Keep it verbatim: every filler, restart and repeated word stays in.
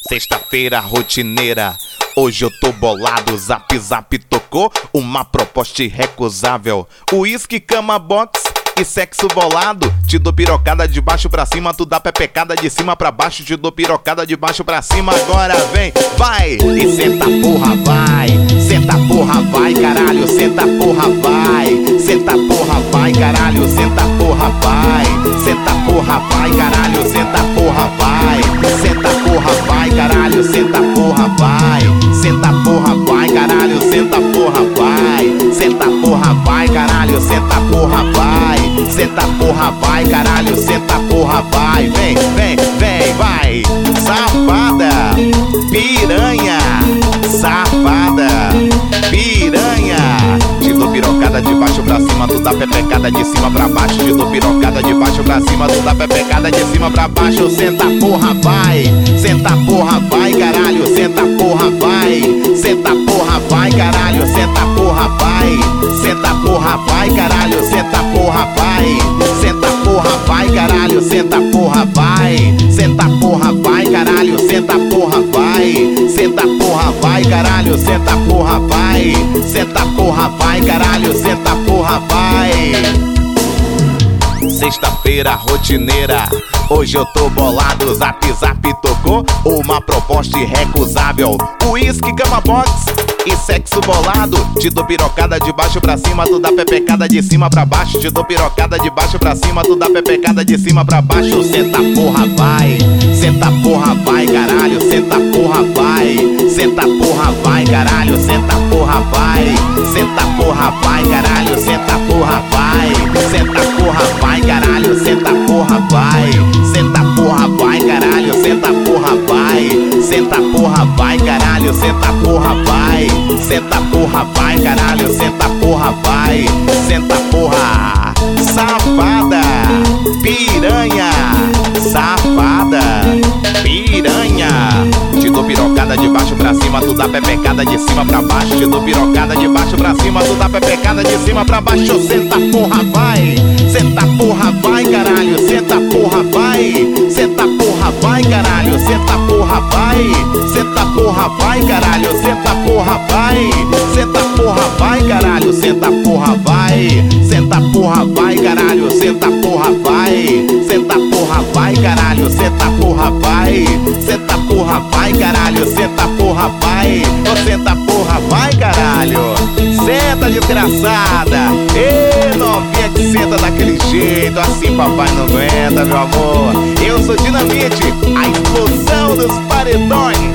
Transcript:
Sexta-feira rotineira, hoje eu tô bolado. Zap Zap tocou uma proposta irrecusável. Uísque, cama, box e sexo bolado. Te dou pirocada de baixo pra cima, tu dá pepecada de cima pra baixo. Te dou pirocada de baixo pra cima, agora vem, vai. E senta porra, vai. Senta porra, vai, caralho. Senta porra, vai. Senta porra, vai, caralho. Senta porra, vai. Senta porra, vai, caralho. Senta porra, vai. Senta porra, vai, caralho. Senta porra, vai. Senta porra, vai, caralho. Senta porra, vai. Senta porra, vai, caralho. Senta porra, vai. Senta porra, vai, caralho. Senta porra, vai. Vem, vem, vem, vai. Safada, piranha. Safada, piranha. Te dou pirocada de baixo pra cima, tu dá pepecada de cima pra baixo. Te dou pirocada de baixo pra cima, tu dá pepecada de cima pra baixo. Senta porra, vai. Senta porra, vai, caralho. Senta porra, vai. Senta porra, vai, caralho. Senta porra, vai. Senta porra, vai, caralho. Senta porra, vai. Senta porra, vai, caralho. Senta porra, vai. Senta porra, vai, caralho. Senta porra, vai. Senta porra, vai, caralho. Senta porra, vai. Senta porra, vai, caralho. Senta porra, vai. Sexta-feira rotineira, hoje eu tô bolado. Zap Zap tocou uma proposta irrecusável. Uísque, cama, box e sexo bolado. Te dou pirocada de baixo pra cima, tu dá pepecada de cima pra baixo. Te dou pirocada de baixo pra cima, tu dá pepecada de cima pra baixo. Senta porra, vai. Senta porra, vai, caralho. Senta porra, vai. Senta porra, vai, caralho. Senta porra, vai. Senta porra, vai, caralho. Senta porra, vai. Senta porra, vai, caralho. Senta porra, vai. Senta porra, vai, caralho. Senta porra, vai. Senta porra, vai, caralho. Senta porra, vai. Senta porra, vai, caralho. Senta porra, vai. Senta porra. Safada, piranha. Safada, piranha. Te dou pirocada de baixo pra cima, tu dá pepecada de cima pra baixo. Te dou pirocada de baixo pra cima, tu dá pepecada de cima pra baixo. Senta porra, vai. Senta porra, vai, caralho. Senta porra, vai. Senta porra, vai, caralho. Senta porra, vai. Senta porra, vai, caralho. Senta porra, vai. Senta porra, vai, caralho. Senta porra, vai. Senta porra, vai, caralho. Senta porra, vai. Senta porra, vai, caralho. Senta porra, vai. Senta porra, vai, caralho. Senta porra, vai. Ô, senta porra, vai, caralho. Senta, desgraçada. Ê, novinha que senta daquele jeito, assim papai não aguenta, meu amor. Eu sou Dinamite, a explosão dos paredões.